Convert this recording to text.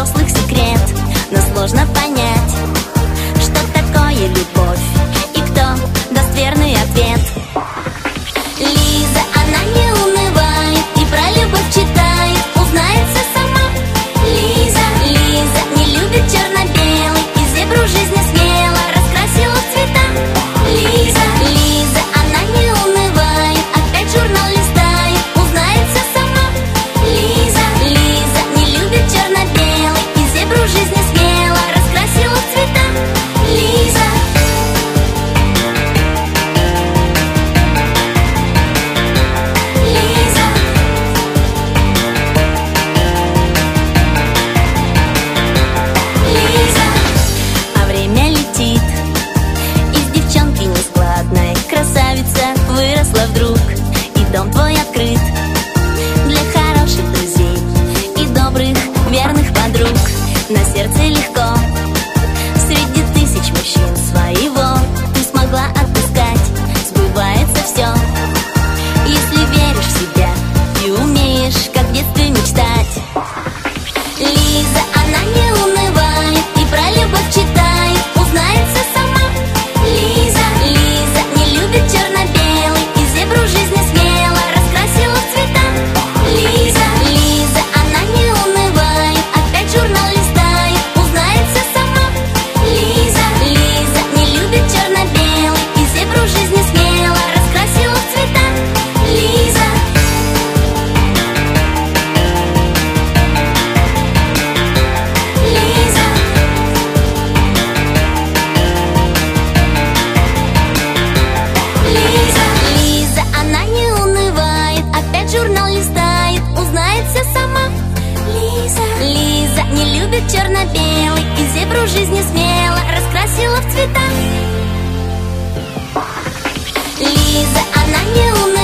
взрослых секрет, но сложно понять, что такое любовь и кто даст верный ответ. Лиза, она не унывает и про любовь читает, узнает все сама. Лиза, Лиза не любит черно-белый и зебру жизни смело раскрасила в цвета. Лиза, Лиза, она не унывает, опять журнал листает, узнает все сама. Лиза, Лиза не любит черно-белый и зебру жизни смело раскрасила в цвета. Лиза. Красавица выросла вдруг, и дом твой открыт для хороших друзей и добрых, верных подруг. На сердце легко, среди тысяч мужчин своего ты смогла отыскать. Сбывается все, если веришь в себя и умеешь, как в детстве, мечтать. Лиза, она не унывает и про любовь читает, узнает все сама. Лиза, Лиза не любит черно-белый и зебру жизни смело раскрасила в цвета. Лиза, Лиза, она не унывает, опять журнал листает, узнает все сама. Лиза, Лиза не любит черно-белый и зебру жизни смело раскрасила в цвета. Лиза. Лиза, она не унывает, опять журнал листает, узнает все сама. Лиза, Лиза не любит черно-белый и зебру жизни смело раскрасила в цвета. Лиза, она не унывает.